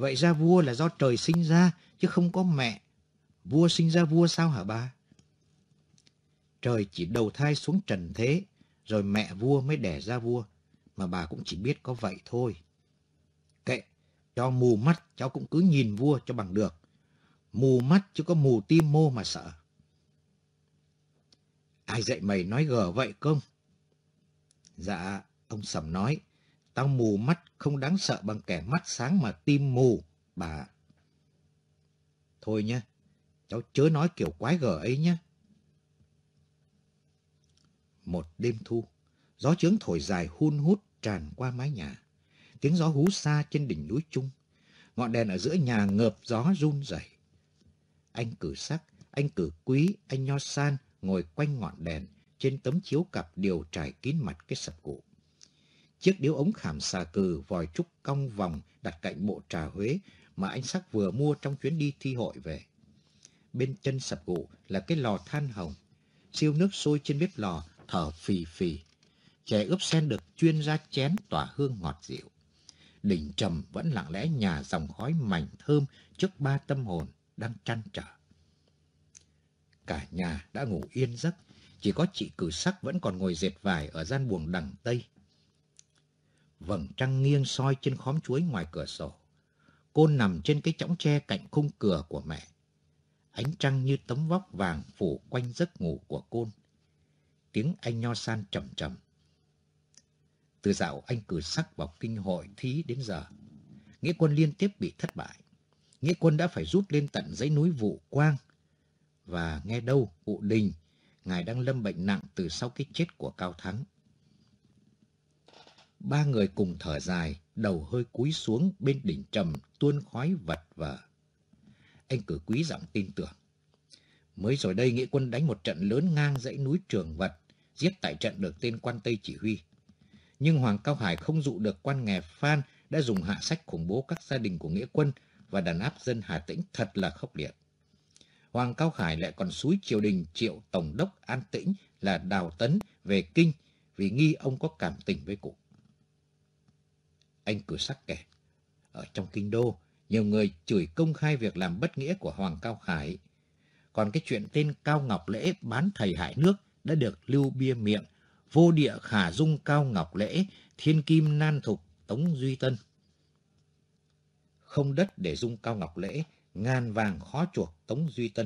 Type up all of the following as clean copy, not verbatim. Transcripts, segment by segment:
Vậy ra vua là do trời sinh ra, chứ không có mẹ. Vua sinh ra vua sao hả bà? Trời chỉ đầu thai xuống trần thế, rồi mẹ vua mới đẻ ra vua. Mà bà cũng chỉ biết có vậy thôi. Kệ, cho mù mắt cháu cũng cứ nhìn vua cho bằng được. Mù mắt chứ có mù tim mô mà sợ. Ai dạy mày nói gở vậy công? Dạ, ông Sầm nói, tao mù mắt không đáng sợ bằng kẻ mắt sáng mà tim mù, bà. Thôi nhá, cháu chớ nói kiểu quái gở ấy nhé. Một đêm thu, gió chướng thổi dài hun hút tràn qua mái nhà. Tiếng gió hú xa trên đỉnh núi Trung. Ngọn đèn ở giữa nhà ngợp gió run rẩy. Anh Cử Sắc, anh Cử Quý, anh Nho San ngồi quanh ngọn đèn trên tấm chiếu cặp điều trải kín mặt cái sập cụ. Chiếc điếu ống khảm xà cừ vòi trúc cong vòng đặt cạnh bộ trà Huế mà anh Sắc vừa mua trong chuyến đi thi hội về. Bên chân sập cụ là cái lò than hồng. Siêu nước sôi trên bếp lò thở phì phì. Chè ướp sen được chuyên ra chén tỏa hương ngọt dịu. Đỉnh trầm vẫn lặng lẽ nhả dòng khói mảnh thơm trước ba tâm hồn đang trăn trở. Cả nhà đã ngủ yên giấc, chỉ có chị Cử Sắc vẫn còn ngồi dệt vải ở gian buồng đằng tây. Vầng trăng nghiêng soi trên khóm chuối ngoài cửa sổ. Côn nằm trên cái chõng tre cạnh khung cửa của mẹ. Ánh trăng như tấm vóc vàng phủ quanh giấc ngủ của Côn. Tiếng anh Nho San trầm trầm. Từ dạo anh Cử Sắc vào kinh hội thí đến giờ, Nghĩa Quân liên tiếp bị thất bại. Nghĩa Quân đã phải rút lên tận dãy núi Vũ Quang. Và nghe đâu, U Đình, ngài đang lâm bệnh nặng từ sau cái chết của Cao Thắng. Ba người cùng thở dài, đầu hơi cúi xuống bên đỉnh trầm tuôn khói vật vờ. Anh Cử Quý giọng tin tưởng. Mới rồi đây Nghĩa Quân đánh một trận lớn ngang dãy núi Trường Vật, giết tại trận được tên quan Tây chỉ huy. Nhưng Hoàng Cao Hải không dụ được quan nghè Phan đã dùng hạ sách khủng bố các gia đình của Nghĩa Quân và đàn áp dân Hà Tĩnh thật là khốc liệt. Hoàng Cao Khải lại còn xúi triều đình triệu tổng đốc An Tĩnh là Đào Tấn về kinh vì nghi ông có cảm tình với cụ. Anh Cử Sắc kể, ở trong kinh đô, nhiều người chửi công khai việc làm bất nghĩa của Hoàng Cao Khải. Còn cái chuyện tên Cao Ngọc Lễ bán thầy hại nước đã được lưu bia miệng, vô địa khả dung Cao Ngọc Lễ, thiên kim nan thục Tống Duy Tân. Không đất để dung Cao Ngọc Lễ, ngàn vàng khó chuộc Tống Duy Tân.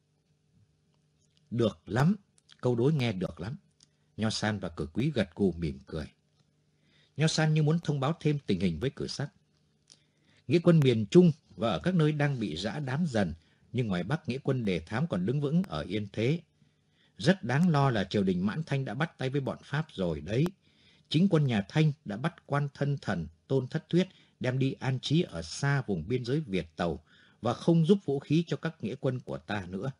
Được lắm, câu đối nghe được lắm. Nho San và Cử Quý gật gù mỉm cười. Nho San như muốn thông báo thêm tình hình với Cử Sắc. Nghĩa Quân miền Trung và ở các nơi đang bị rã đám dần, nhưng ngoài Bắc Nghĩa Quân Đề Thám còn đứng vững ở Yên Thế. Rất đáng lo là triều đình Mãn Thanh đã bắt tay với bọn Pháp rồi đấy. Chính quân nhà Thanh đã bắt quan thân thần Tôn Thất Thuyết đem đi an trí ở xa vùng biên giới Việt Tàu và không giúp vũ khí cho các nghĩa quân của ta nữa.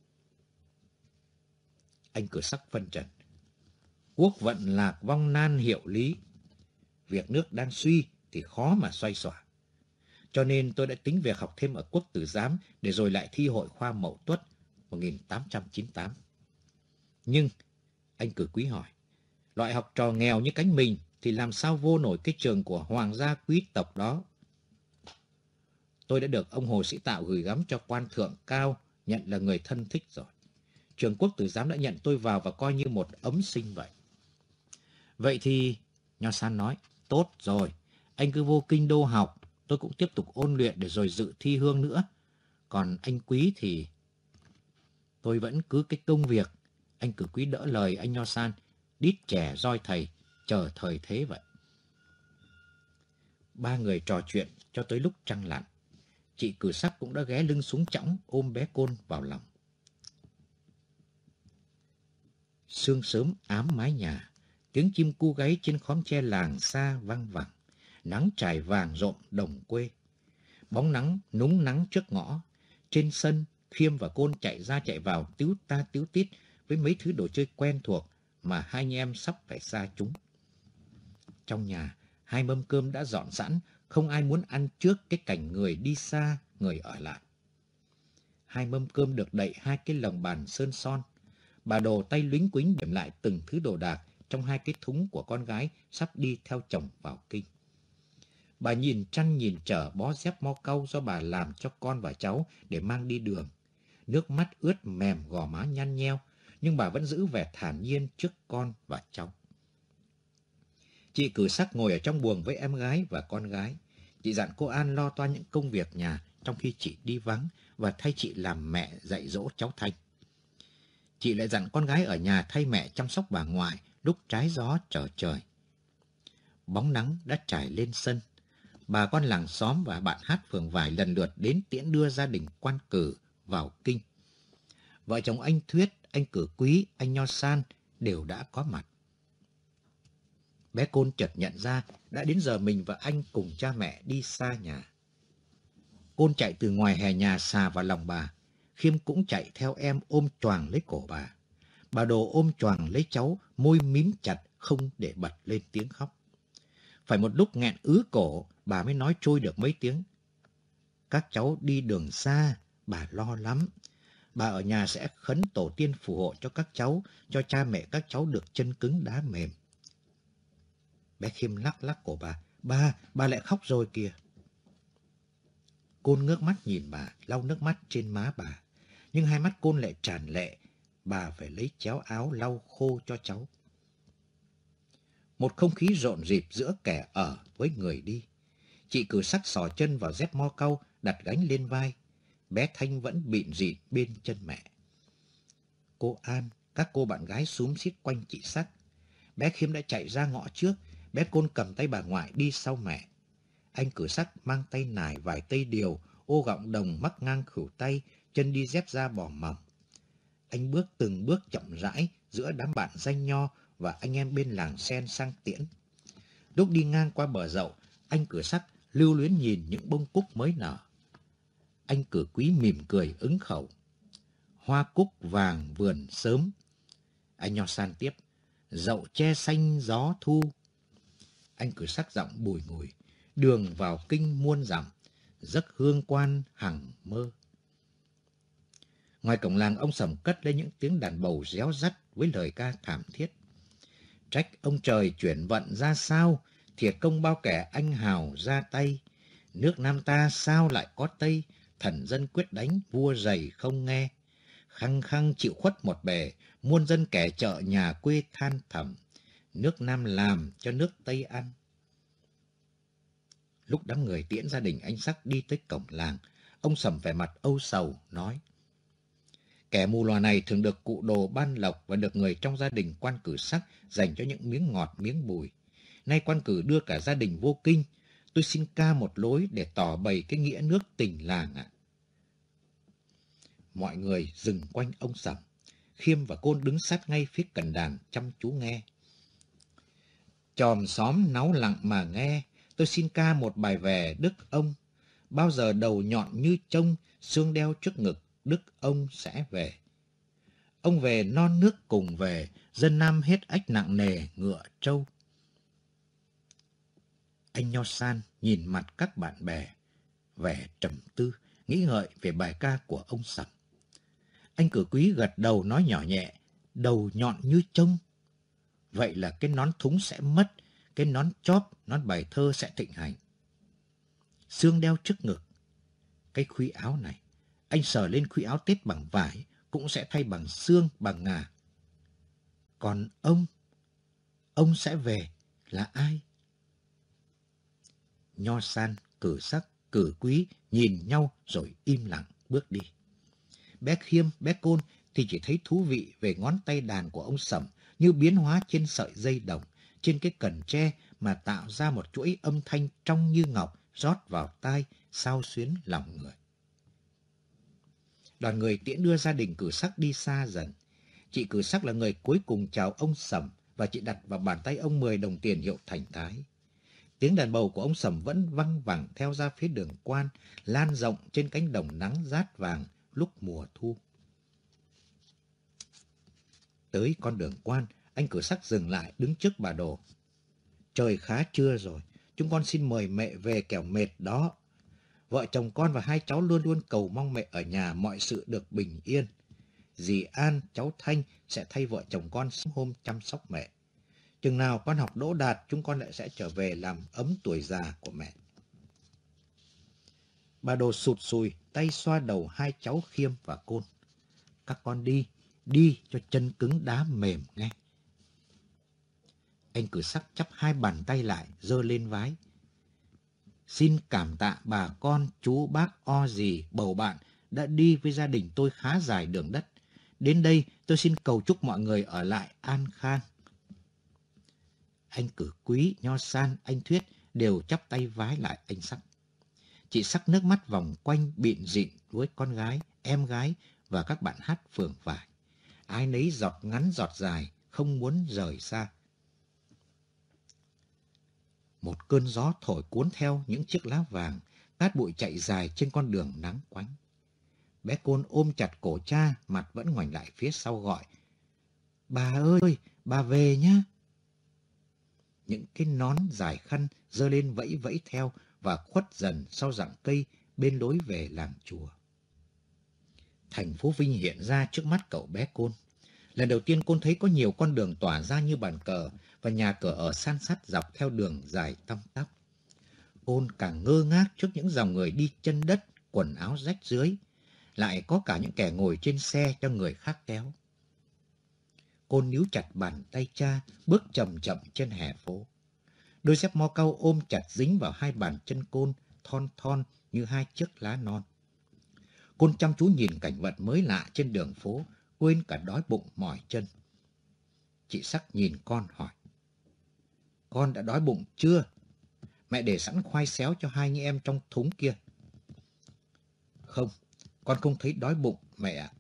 Anh Cử Sắc phân trần. Quốc vận lạc vong nan hiệu lý. Việc nước đang suy thì khó mà xoay xỏa. Cho nên tôi đã tính việc học thêm ở Quốc Tử Giám để rồi lại thi hội khoa Mậu Tuất 1898. Nhưng, anh Cử Quý hỏi, loại học trò nghèo như cánh mình thì làm sao vô nổi cái trường của hoàng gia quý tộc đó? Tôi đã được ông Hồ Sĩ Tạo gửi gắm cho quan thượng cao, nhận là người thân thích rồi. Trường Quốc Tử Giám đã nhận tôi vào và coi như một ấm sinh vậy. Vậy thì, Nho San nói, tốt rồi, anh cứ vô kinh đô học, tôi cũng tiếp tục ôn luyện để rồi dự thi hương nữa. Còn anh Quý thì... Tôi vẫn cứ cái công việc. Anh Cử Quý đỡ lời anh Nho San, đít trẻ roi thầy, chờ thời thế vậy. Ba người trò chuyện cho tới lúc trăng lặn. Chị Cử Sắc cũng đã ghé lưng xuống chõng ôm bé Côn vào lòng. Sương sớm ám mái nhà, tiếng chim cu gáy trên khóm tre làng xa vang vẳng. Nắng trải vàng rộn đồng quê. Bóng nắng núng nắng trước ngõ. Trên sân, Khiêm và Côn chạy ra chạy vào tíu ta tíu tít với mấy thứ đồ chơi quen thuộc mà hai anh em sắp phải xa chúng. Trong nhà, hai mâm cơm đã dọn sẵn, không ai muốn ăn trước cái cảnh người đi xa, người ở lại. Hai mâm cơm được đậy hai cái lồng bàn sơn son. Bà Đồ tay lính quính điểm lại từng thứ đồ đạc trong hai cái thúng của con gái sắp đi theo chồng vào kinh. Bà nhìn trăn nhìn trở bó dép mo cau do bà làm cho con và cháu để mang đi đường. Nước mắt ướt mềm gò má nhăn nheo, nhưng bà vẫn giữ vẻ thản nhiên trước con và cháu. Chị Cử Sắc ngồi ở trong buồng với em gái và con gái. Chị dặn cô An lo toan những công việc nhà trong khi chị đi vắng và thay chị làm mẹ dạy dỗ cháu Thanh. Chị lại dặn con gái ở nhà thay mẹ chăm sóc bà ngoại lúc trái gió trở trời. Bóng nắng đã trải lên sân. Bà con làng xóm và bạn hát phường Vải lần lượt đến tiễn đưa gia đình Quan Cử vào kinh. Vợ chồng anh Thuyết, anh Cử Quý, anh Nho San đều đã có mặt. Bé Côn chợt nhận ra đã đến giờ mình và anh cùng cha mẹ đi xa nhà. Côn chạy từ ngoài hè nhà xà vào lòng bà. Khiêm cũng chạy theo em ôm choàng lấy cổ bà. Bà Đồ ôm choàng lấy cháu, môi mím chặt không để bật lên tiếng khóc. Phải một lúc nghẹn ứ cổ, bà mới nói trôi được mấy tiếng. Các cháu đi đường xa, bà lo lắm. Bà ở nhà sẽ khấn tổ tiên phù hộ cho các cháu, cho cha mẹ các cháu được chân cứng đá mềm. Bé Khiêm lắc lắc cổ bà lại khóc rồi kìa. Côn ngước mắt nhìn bà, lau nước mắt trên má bà. Nhưng hai mắt Côn lại tràn lệ, bà phải lấy chéo áo lau khô cho cháu. Một không khí rộn rịp giữa kẻ ở với người đi. Chị Cử Sắc xỏ chân vào dép mo cau, đặt gánh lên vai. Bé Thanh vẫn bịn rịn bên chân mẹ. Cô An, các cô bạn gái xúm xít quanh chị Sắc. Bé Khiêm đã chạy ra ngõ trước, bé Côn cầm tay bà ngoại đi sau mẹ. Anh Cử Sắc mang tay nải vài tây điều, ô gọng đồng mắc ngang khuỷu tay, chân đi dép da bò mỏng. Anh bước từng bước chậm rãi giữa đám bạn danh nho và anh em bên làng sen sang tiễn. Lúc đi ngang qua bờ dậu, anh Cử Sắc lưu luyến nhìn những bông cúc mới nở. Anh Cử Quý mỉm cười ứng khẩu. Hoa cúc vàng vườn sớm. Anh Nho San tiếp. Dậu tre xanh gió thu. Anh Cử Sắc giọng bùi ngùi. Đường vào kinh muôn dặm, giấc hương quan hằng mơ. Ngoài cổng làng, ông Sầm cất lên những tiếng đàn bầu réo rắt với lời ca thảm thiết. Trách ông trời chuyển vận ra sao, thiệt công bao kẻ anh hào ra tay. Nước Nam ta sao lại có Tây, thần dân quyết đánh, vua dày không nghe. Khăng khăng chịu khuất một bề, muôn dân kẻ chợ nhà quê than thầm. Nước Nam làm cho nước Tây ăn. Lúc đám người tiễn gia đình anh Sắc đi tới cổng làng, ông Sầm vẻ mặt âu sầu, nói. Kẻ mù lòa này thường được cụ Đồ ban lộc và được người trong gia đình Quan Cử Sắc dành cho những miếng ngọt miếng bùi. Nay Quan Cử đưa cả gia đình vô kinh, tôi xin ca một lối để tỏ bày cái nghĩa nước tình làng ạ. Mọi người dừng quanh ông Sầm. Khiêm và Côn đứng sát ngay phía cần đàn chăm chú nghe. Chòm xóm náu lặng mà nghe, tôi xin ca một bài về đức ông. Bao giờ đầu nhọn như trông, xương đeo trước ngực, đức ông sẽ về. Ông về non nước cùng về, dân Nam hết ách nặng nề ngựa trâu. Anh Nho San nhìn mặt các bạn bè, vẻ trầm tư, nghĩ ngợi về bài ca của ông Sầm. Anh Cử Quý gật đầu nói nhỏ nhẹ, đầu nhọn như trông. Vậy là cái nón thúng sẽ mất, cái nón chóp, nón bài thơ sẽ thịnh hành. Xương đeo trước ngực, cái khuy áo này, anh sờ lên khuy áo Tết bằng vải, cũng sẽ thay bằng xương, bằng ngà. Còn ông sẽ về là ai? Nho San, Cử Sắc, Cử Quý nhìn nhau rồi im lặng bước đi. Bé Khiêm, bé Côn thì chỉ thấy thú vị về ngón tay đàn của ông Sầm như biến hóa trên sợi dây đồng, trên cái cần tre mà tạo ra một chuỗi âm thanh trong như ngọc rót vào tai, xao xuyến lòng người. Đoàn người tiễn đưa gia đình Cử Sắc đi xa dần. Chị Cử Sắc là người cuối cùng chào ông Sầm và chị đặt vào bàn tay ông 10 đồng tiền hiệu thành thái. Tiếng đàn bầu của ông Sầm vẫn văng vẳng theo ra phía đường Quan, lan rộng trên cánh đồng nắng rát vàng lúc mùa thu. Tới con đường Quan, anh Cử Sắc dừng lại đứng trước bà Đồ. Trời khá trưa rồi, chúng con xin mời mẹ về kẻo mệt đó. Vợ chồng con và hai cháu luôn luôn cầu mong mẹ ở nhà mọi sự được bình yên. Dì An, cháu Thanh sẽ thay vợ chồng con sớm hôm chăm sóc mẹ. Chừng nào con học đỗ đạt, chúng con lại sẽ trở về làm ấm tuổi già của mẹ. Bà Đồ sụt sùi, tay xoa đầu hai cháu Khiêm và Côn. Các con đi, đi cho chân cứng đá mềm nghe. Anh Cử Sắc chắp hai bàn tay lại, giơ lên vái. Xin cảm tạ bà con, chú bác o dì, bầu bạn đã đi với gia đình tôi khá dài đường đất. Đến đây tôi xin cầu chúc mọi người ở lại an khang. Anh Cử Quý, Nho San, anh Thuyết đều chắp tay vái lại anh Sắc. Chị Sắc nước mắt vòng quanh bịn rịn với con gái, em gái và các bạn hát phường vải. Ai nấy giọt ngắn giọt dài, không muốn rời xa. Một cơn gió thổi cuốn theo những chiếc lá vàng, cát bụi chạy dài trên con đường nắng quánh. Bé Côn ôm chặt cổ cha, mặt vẫn ngoảnh lại phía sau gọi. Bà ơi, bà về nhá. Những cái nón dài khăn giơ lên vẫy vẫy theo và khuất dần sau rặng cây bên lối về làng chùa. Thành phố Vinh hiện ra trước mắt cậu bé Côn. Lần đầu tiên Côn thấy có nhiều con đường tỏa ra như bàn cờ và nhà cửa ở san sát dọc theo đường dài tăm tắp. Côn càng ngơ ngác trước những dòng người đi chân đất, quần áo rách rưới. Lại có cả những kẻ ngồi trên xe cho người khác kéo. Côn níu chặt bàn tay cha, bước chậm chậm trên hè phố. Đôi dép mo cau ôm chặt dính vào hai bàn chân Côn, thon thon như hai chiếc lá non. Côn chăm chú nhìn cảnh vật mới lạ trên đường phố, quên cả đói bụng mỏi chân. Chị Sắc nhìn con hỏi. Con đã đói bụng chưa? Mẹ để sẵn khoai xéo cho hai anh em trong thúng kia. Không, con không thấy đói bụng, mẹ ạ.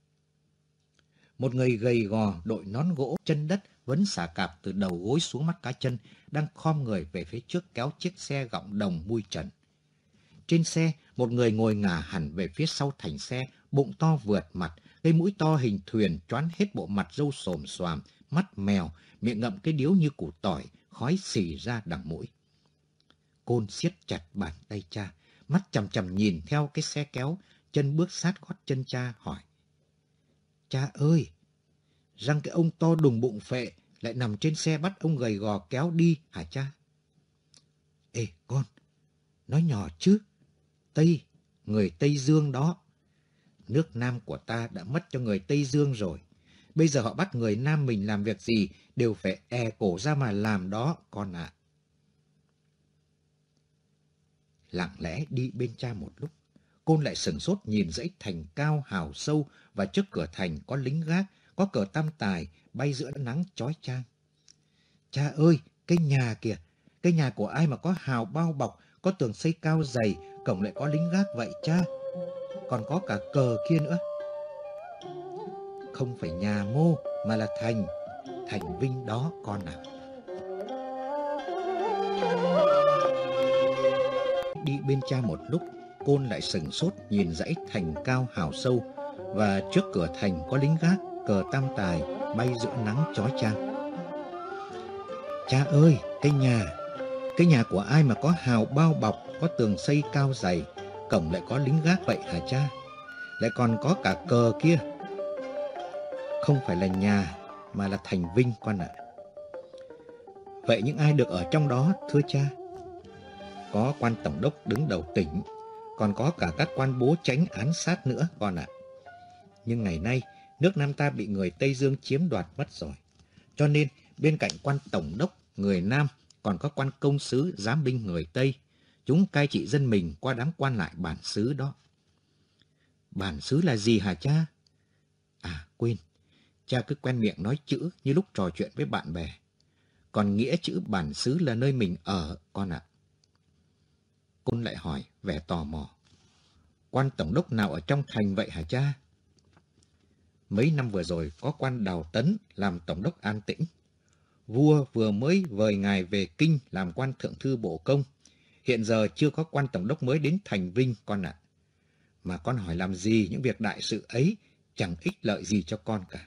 Một người gầy gò, đội nón gỗ, chân đất, vấn xà cạp từ đầu gối xuống mắt cá chân, đang khom người về phía trước kéo chiếc xe gọng đồng mui trần. Trên xe, một người ngồi ngả hẳn về phía sau thành xe, bụng to vượt mặt, cây mũi to hình thuyền choán hết bộ mặt râu xồm xoàm, mắt mèo, miệng ngậm cái điếu như củ tỏi, khói xì ra đằng mũi. Côn siết chặt bàn tay cha, mắt chằm chằm nhìn theo cái xe kéo, chân bước sát gót chân cha hỏi. Cha ơi, răng cái ông to đùng bụng phệ lại nằm trên xe bắt ông gầy gò kéo đi hả cha? Ê con, nói nhỏ chứ. Tây, người Tây Dương đó. Nước Nam của ta đã mất cho người Tây Dương rồi. Bây giờ họ bắt người Nam mình làm việc gì đều phải cổ ra mà làm đó, con ạ. Lặng lẽ đi bên cha một lúc, Côn lại sửng sốt nhìn dãy thành cao hào sâu và trước cửa thành có lính gác, có cờ tam tài bay giữa nắng chói chang. Cha ơi, cái nhà kìa, cái nhà của ai mà có hào bao bọc, có tường xây cao dày, cổng lại có lính gác vậy cha. Còn có cả cờ kia nữa. Không phải nhà Mô mà là Thành Vinh đó con ạ. Đi bên cha một lúc, Côn lại sửng sốt nhìn dãy thành cao hào sâu và trước cửa thành có lính gác, cờ tam tài bay giữa nắng chói chang. Cha ơi, cái nhà của ai mà có hào bao bọc, có tường xây cao dày, cổng lại có lính gác vậy hả cha? Lại còn có cả cờ kia. Không phải là nhà mà là Thành Vinh con ạ. Vậy những ai được ở trong đó thưa cha? Có quan tổng đốc đứng đầu tỉnh, còn có cả các quan bố chánh án sát nữa con ạ. Nhưng ngày nay, nước Nam ta bị người Tây Dương chiếm đoạt mất rồi. Cho nên, bên cạnh quan tổng đốc người Nam, còn có quan công sứ giám binh người Tây. Chúng cai trị dân mình qua đám quan lại bản xứ đó. Bản xứ là gì hả cha? À, quên. Cha cứ quen miệng nói chữ như lúc trò chuyện với bạn bè. Còn nghĩa chữ bản xứ là nơi mình ở, con ạ. Côn lại hỏi, vẻ tò mò. Quan tổng đốc nào ở trong thành vậy hả cha? Mấy năm vừa rồi có quan Đào Tấn làm tổng đốc An Tĩnh. Vua vừa mới vời ngài về kinh làm quan thượng thư bộ công. Hiện giờ chưa có quan tổng đốc mới đến Thành Vinh con ạ. Mà con hỏi làm gì những việc đại sự ấy, chẳng ích lợi gì cho con cả.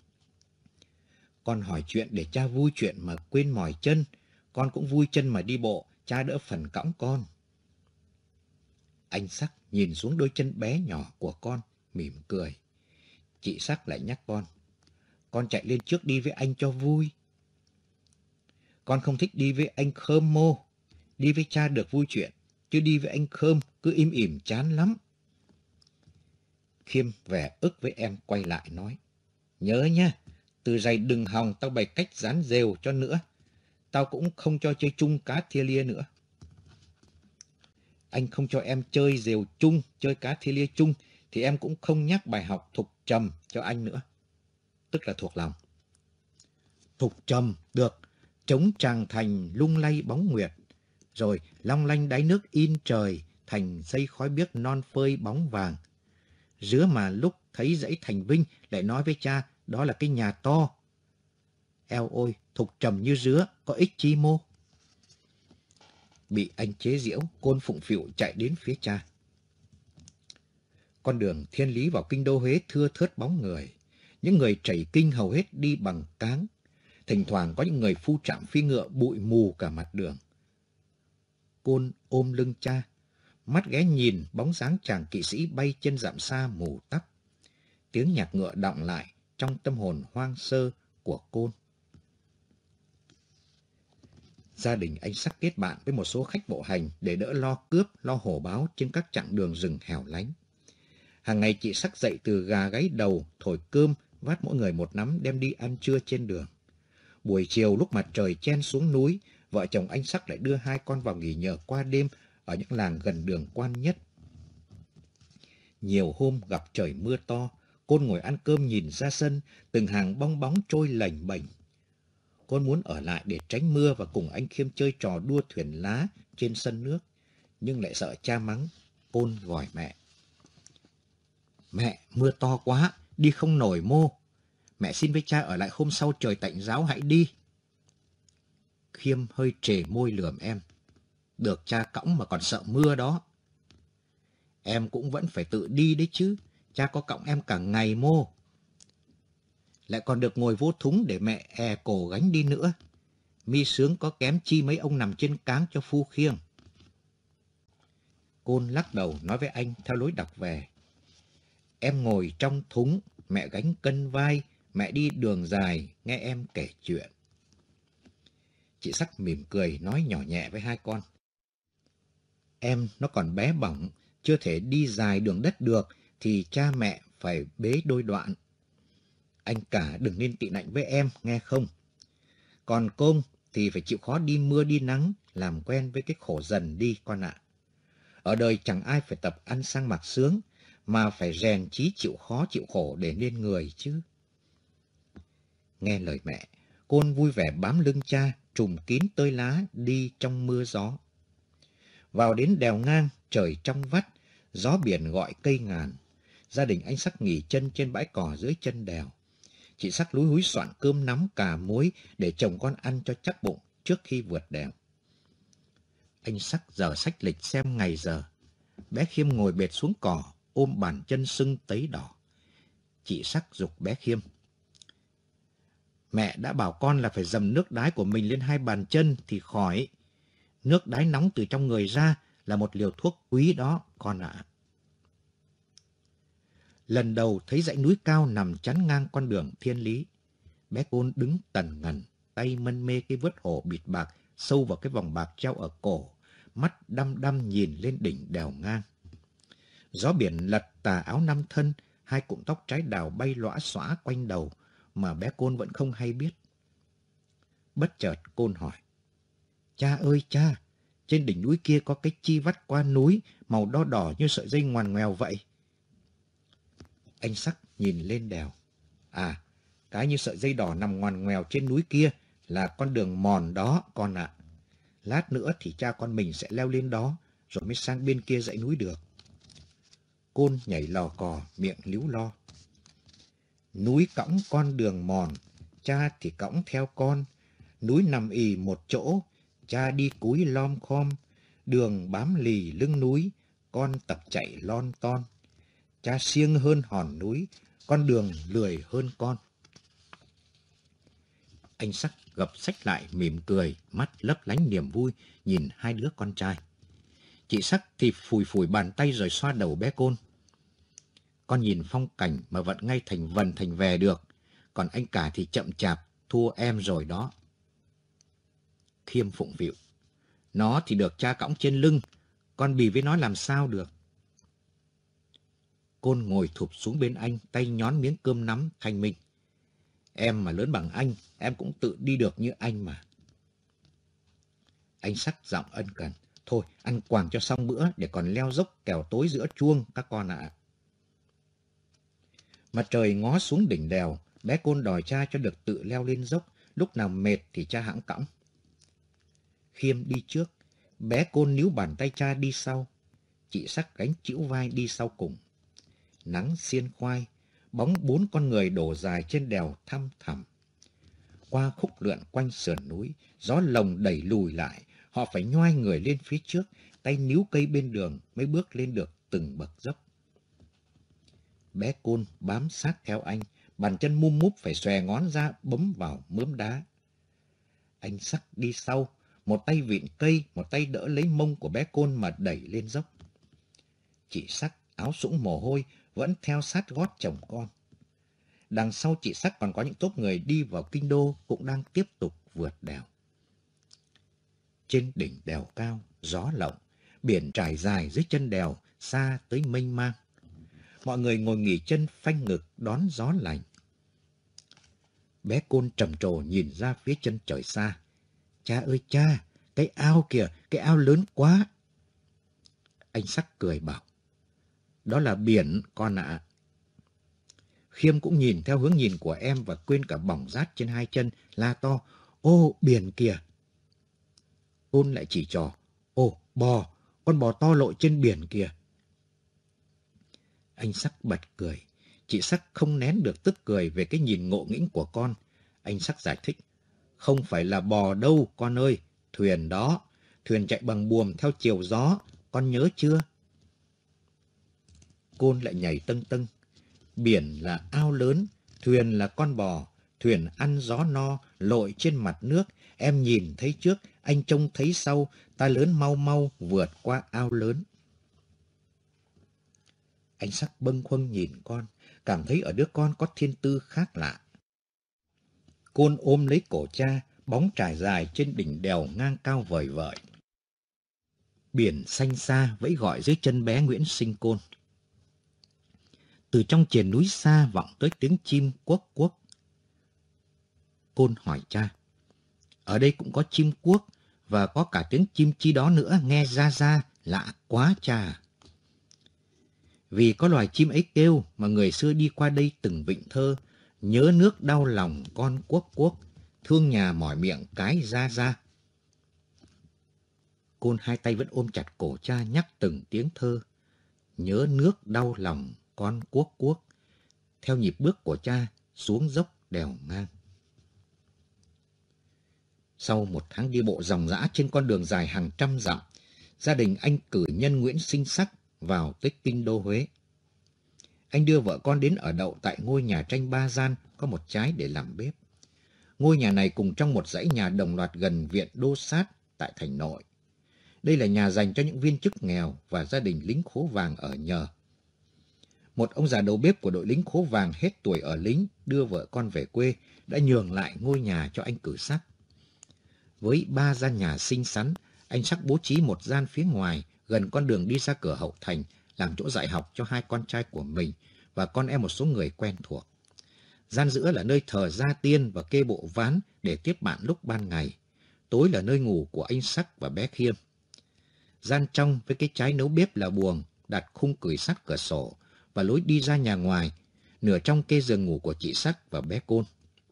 Con hỏi chuyện để cha vui chuyện mà quên mỏi chân, con cũng vui chân mà đi bộ, cha đỡ phần cõng con. Anh Sắc nhìn xuống đôi chân bé nhỏ của con, mỉm cười. Chị Sắc lại nhắc con chạy lên trước đi với anh cho vui. Con không thích đi với anh Khơm Mô, đi với cha được vui chuyện, chứ đi với anh Khơm cứ im ỉm chán lắm. Khiêm vẻ ức với em quay lại nói, nhớ nha, từ giày đừng hòng tao bày cách dán rêu cho nữa. Tao cũng không cho chơi chung cá thia lia nữa. Anh không cho em chơi rêu chung, chơi cá thia lia chung, thì em cũng không nhắc bài học thục trầm cho anh nữa. Tức là thuộc lòng. Thục trầm, được. Trống tràng thành lung lay bóng nguyệt. Rồi long lanh đáy nước in trời, thành dây khói biếc non phơi bóng vàng. Rứa mà lúc thấy dãy Thành Vinh lại nói với cha, đó là cái nhà to. Eo ôi, thục trầm như rứa, có ích chi mô. Bị anh chế giễu, Côn phụng phịu chạy đến phía cha. Con đường thiên lý vào kinh đô Huế thưa thớt bóng người. Những người chảy kinh hầu hết đi bằng cáng. Thỉnh thoảng có những người phu trạm phi ngựa bụi mù cả mặt đường. Côn ôm lưng cha, mắt ghé nhìn bóng dáng chàng kỵ sĩ bay trên dặm xa mù tắp. Tiếng nhạc ngựa đọng lại trong tâm hồn hoang sơ của Côn. Gia đình anh Sắc kết bạn với một số khách bộ hành để đỡ lo cướp, lo hổ báo trên các chặng đường rừng hẻo lánh. Hàng ngày chị Sắc dậy từ gà gáy đầu, thổi cơm, vát mỗi người một nắm đem đi ăn trưa trên đường. Buổi chiều lúc mặt trời chen xuống núi, vợ chồng anh Sắc lại đưa hai con vào nghỉ nhờ qua đêm ở những làng gần đường Quan Nhất. Nhiều hôm gặp trời mưa to, Côn ngồi ăn cơm nhìn ra sân, từng hàng bong bóng trôi lềnh bềnh. Con muốn ở lại để tránh mưa và cùng anh Khiêm chơi trò đua thuyền lá trên sân nước, nhưng lại sợ cha mắng. Côn gọi mẹ. Mẹ, mưa to quá, đi không nổi mô. Mẹ xin với cha ở lại hôm sau trời tạnh ráo hãy đi. Khiêm hơi trề môi lườm em. Được cha cõng mà còn sợ mưa đó. Em cũng vẫn phải tự đi đấy chứ, cha có cõng em cả ngày mô. Lại còn được ngồi vô thúng để mẹ cổ gánh đi nữa. Mi sướng có kém chi mấy ông nằm trên cáng cho phu khiêng. Côn lắc đầu nói với anh theo lối đọc về. Em ngồi trong thúng, mẹ gánh cân vai, mẹ đi đường dài, nghe em kể chuyện. Chị Sắc mỉm cười nói nhỏ nhẹ với hai con. Em nó còn bé bỏng, chưa thể đi dài đường đất được, thì cha mẹ phải bế đôi đoạn. Anh cả đừng nên tị nạnh với em, nghe không? Còn Công thì phải chịu khó đi mưa đi nắng, làm quen với cái khổ dần đi con ạ. Ở đời chẳng ai phải tập ăn sang mặc sướng, mà phải rèn chí chịu khó chịu khổ để nên người chứ. Nghe lời mẹ, Côn vui vẻ bám lưng cha, trùm kín tơi lá đi trong mưa gió. Vào đến đèo ngang, trời trong vắt, gió biển gọi cây ngàn. Gia đình anh Sắc nghỉ chân trên bãi cỏ dưới chân đèo. Chị Sắc lúi húi soạn cơm nắm cà muối để chồng con ăn cho chắc bụng trước khi vượt đèo. Anh Sắc giờ xách lịch xem ngày giờ. Bé Khiêm ngồi bệt xuống cỏ, ôm bàn chân sưng tấy đỏ. Chị Sắc giục bé Khiêm. Mẹ đã bảo con là phải dầm nước đái của mình lên hai bàn chân thì khỏi. Nước đái nóng từ trong người ra là một liều thuốc quý đó, con ạ. Lần đầu thấy dãy núi cao nằm chắn ngang con đường thiên lý. Bé Côn đứng tần ngần, tay mân mê cái vớt hổ bịt bạc sâu vào cái vòng bạc treo ở cổ, mắt đăm đăm nhìn lên đỉnh đèo ngang. Gió biển lật tà áo năm thân, hai cụm tóc trái đào bay lõa xõa quanh đầu mà bé Côn vẫn không hay biết. Bất chợt Côn hỏi. Cha ơi cha, trên đỉnh núi kia có cái chi vắt qua núi, màu đỏ đỏ như sợi dây ngoằn ngoèo vậy. Anh Sắc nhìn lên đèo. À, cái như sợi dây đỏ nằm ngoằn ngoèo trên núi kia là con đường mòn đó con ạ. Lát nữa thì cha con mình sẽ leo lên đó, rồi mới sang bên kia dãy núi được. Côn nhảy lò cò, miệng líu lo. Núi cõng con đường mòn, cha thì cõng theo con. Núi nằm ì một chỗ, cha đi cúi lom khom. Đường bám lì lưng núi, con tập chạy lon ton. Cha siêng hơn hòn núi, con đường lười hơn con. Anh Sắc gập xách lại mỉm cười, mắt lấp lánh niềm vui, nhìn hai đứa con trai. Chị Sắc thì phủi phủi bàn tay rồi xoa đầu bé Côn. Con nhìn phong cảnh mà vẫn ngay thành vần thành về được, còn anh cả thì chậm chạp, thua em rồi đó. Khiêm phụng phịu. Nó thì được cha cõng trên lưng, con bì với nó làm sao được. Côn ngồi thụp xuống bên anh, tay nhón miếng cơm nắm thanh minh. Em mà lớn bằng anh, em cũng tự đi được như anh mà. Anh sắc giọng ân cần. Thôi, ăn quàng cho xong bữa để còn leo dốc kẻo tối giữa chuông các con ạ. Mặt trời ngó xuống đỉnh đèo, bé Côn đòi cha cho được tự leo lên dốc, lúc nào mệt thì cha hẵng cõng. Khiêm đi trước, bé Côn níu bàn tay cha đi sau. Chị Sắc gánh chĩu vai đi sau cùng. Nắng xiên khoai, bóng 4 con người đổ dài trên đèo thăm thẳm. Qua khúc lượn quanh sườn núi, gió lồng đẩy lùi lại, họ phải nhoai người lên phía trước, tay níu cây bên đường mới bước lên được từng bậc dốc. Bé Côn bám sát theo anh, bàn chân mum múp phải xòe ngón ra bấm vào mớm đá. Anh Sắc đi sau, một tay vịn cây, một tay đỡ lấy mông của bé Côn mà đẩy lên dốc. Chị Sắc áo sũng mồ hôi vẫn theo sát gót chồng con. Đằng sau chị Sắc còn có những tốp người đi vào kinh đô cũng đang tiếp tục vượt đèo. Trên đỉnh đèo cao, gió lộng, biển trải dài dưới chân đèo, xa tới mênh mang. Mọi người ngồi nghỉ chân phanh ngực đón gió lạnh. Bé Côn trầm trồ nhìn ra phía chân trời xa. Cha ơi cha, cái ao kìa, cái ao lớn quá. Anh Sắc cười bảo. Đó là biển con ạ. Khiêm cũng nhìn theo hướng nhìn của em và quên cả bỏng rát trên hai chân, la to. Ô, biển kìa. Côn lại chỉ trò. Ô, bò, con bò to lội trên biển kìa. Anh Sắc bật cười. Chị Sắc không nén được tức cười về cái nhìn ngộ nghĩnh của con. Anh Sắc giải thích. Không phải là bò đâu con ơi, thuyền đó. Thuyền chạy bằng buồm theo chiều gió, con nhớ chưa? Côn lại nhảy tưng tưng. Biển là ao lớn, thuyền là con bò, thuyền ăn gió no, lội trên mặt nước. Em nhìn thấy trước, anh trông thấy sau, ta lớn mau mau vượt qua ao lớn. Anh Sắc bâng khuâng nhìn con, cảm thấy ở đứa con có thiên tư khác lạ. Côn ôm lấy cổ cha, bóng trải dài trên đỉnh đèo ngang cao vời vợi. Biển xanh xa vẫy gọi dưới chân bé Nguyễn Sinh Côn. Từ trong triền núi xa vọng tới tiếng chim cuốc cuốc. Côn hỏi cha. Ở đây cũng có chim cuốc và có cả tiếng chim chi đó nữa, nghe ra lạ quá cha. Vì có loài chim ấy kêu mà người xưa đi qua đây từng vịnh thơ. Nhớ nước đau lòng con cuốc cuốc, thương nhà mỏi miệng cái ra. Côn hai tay vẫn ôm chặt cổ cha nhắc từng tiếng thơ. Nhớ nước đau lòng con cuốc cuốc, theo nhịp bước của cha xuống dốc đèo ngang. Sau một tháng đi bộ ròng rã trên con đường dài hàng trăm dặm, gia đình anh cử nhân Nguyễn Sinh Sắc vào tới kinh đô Huế. Anh đưa vợ con đến ở đậu tại ngôi nhà tranh 3 gian có một trái để làm bếp. Ngôi nhà này cùng trong một dãy nhà đồng loạt gần viện Đô Sát tại thành Nội. Đây là nhà dành cho những viên chức nghèo và gia đình lính khố vàng ở nhờ. Một ông già đầu bếp của đội lính khố vàng hết tuổi ở lính đưa vợ con về quê đã nhường lại ngôi nhà cho anh cử Sắc. Với 3 gian nhà xinh xắn, anh Sắc bố trí một gian phía ngoài gần con đường đi ra cửa hậu thành làm chỗ dạy học cho 2 con trai của mình và con em một số người quen thuộc. Gian giữa là nơi thờ gia tiên và kê bộ ván để tiếp bạn lúc ban ngày. Tối là nơi ngủ của anh Sắc và bé Khiêm. Gian trong với cái trái nấu bếp là buồng, đặt khung cửi sắt cửa sổ và lối đi ra nhà ngoài, nửa trong kê giường ngủ của chị Sắc và bé Côn.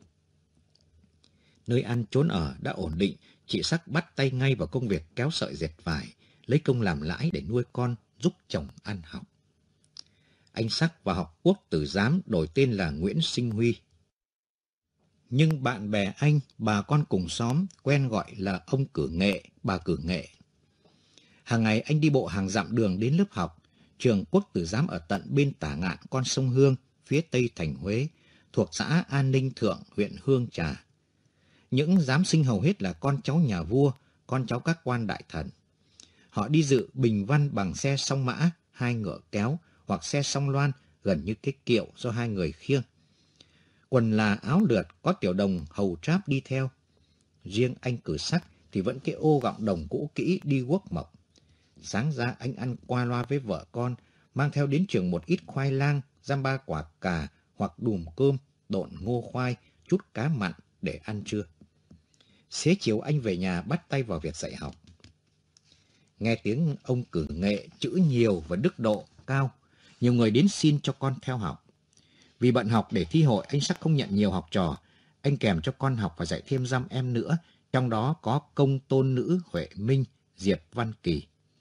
Nơi ăn trốn ở đã ổn định, chị Sắc bắt tay ngay vào công việc kéo sợi dệt vải, lấy công làm lãi để nuôi con, giúp chồng ăn học. Anh Sắc vào học quốc tử giám đổi tên là Nguyễn Sinh Huy. Nhưng bạn bè anh, bà con cùng xóm quen gọi là ông Cử Nghệ, bà Cử Nghệ. Hàng ngày anh đi bộ hàng dặm đường đến lớp học. Trường quốc tử giám ở tận bên tả ngạn con sông Hương, phía tây thành Huế, thuộc xã An Ninh Thượng, huyện Hương Trà. Những giám sinh hầu hết là con cháu nhà vua, con cháu các quan đại thần. Họ đi dự bình văn bằng xe song mã, 2 ngựa kéo, hoặc xe song loan, gần như cái kiệu do 2 người khiêng. Quần là áo lượt, có tiểu đồng hầu tráp đi theo. Riêng anh cử Sắc thì vẫn cái ô gọng đồng cũ kỹ đi guốc mộc. Sáng ra anh ăn qua loa với vợ con, mang theo đến trường một ít khoai lang, dăm ba quả cà hoặc đùm cơm, độn ngô khoai, chút cá mặn để ăn trưa. Xế chiều anh về nhà bắt tay vào việc dạy học. Nghe tiếng ông cử nghệ, chữ nhiều và đức độ cao, nhiều người đến xin cho con theo học. Vì bận học để thi hội, anh Sắc không nhận nhiều học trò. Anh kèm cho con học và dạy thêm dăm em nữa, trong đó có công tôn nữ Huệ Minh, Diệp Văn Kỳ.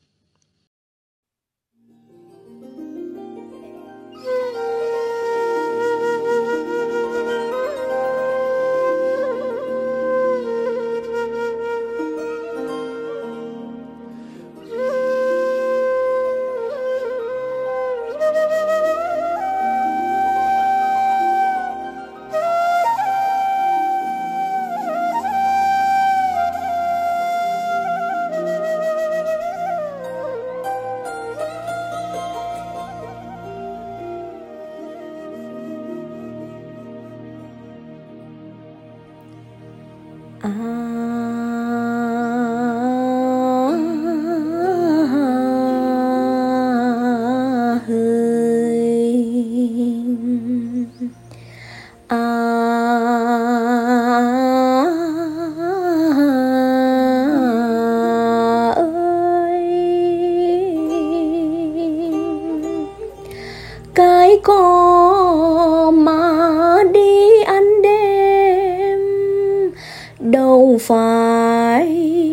Cái có mà đi ăn đêm đâu phải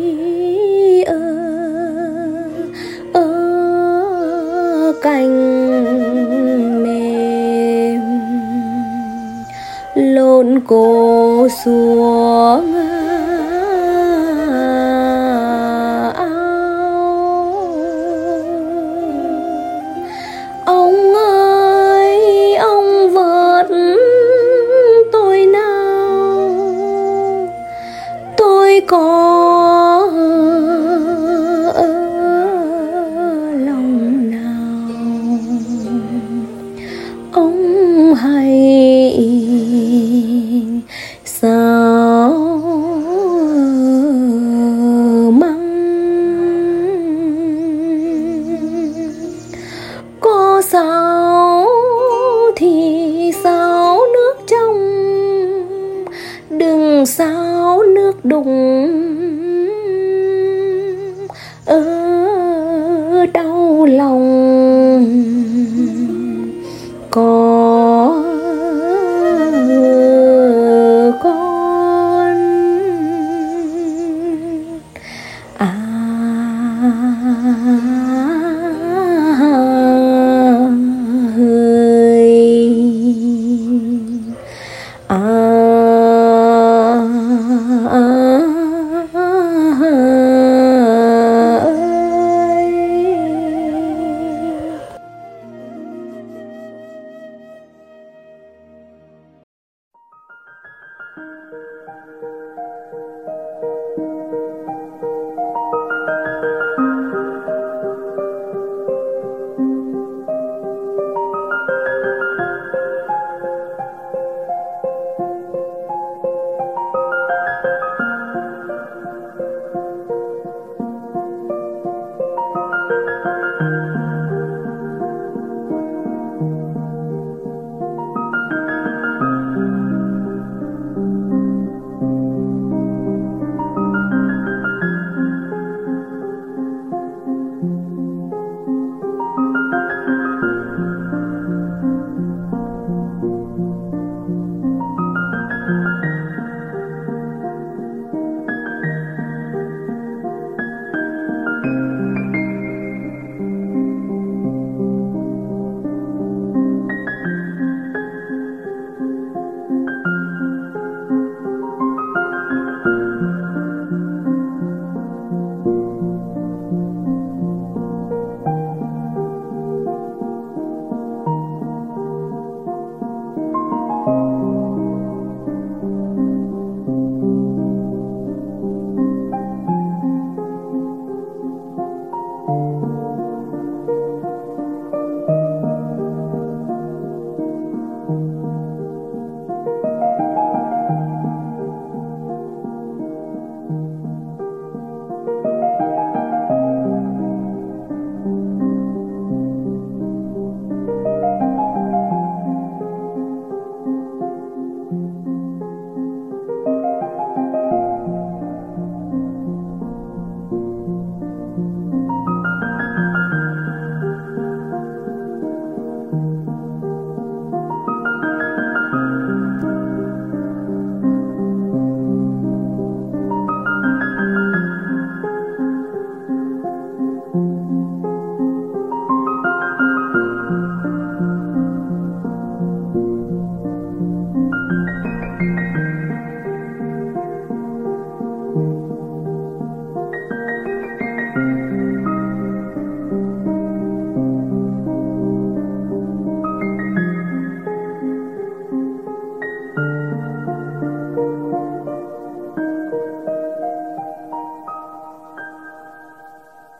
ở cành mềm, lộn cổ xuống ông ơi, ông vớt tôi nào, tôi có lòng nào. Ông hay sao măng, có sao thì sao nước trong, đừng sao nước đục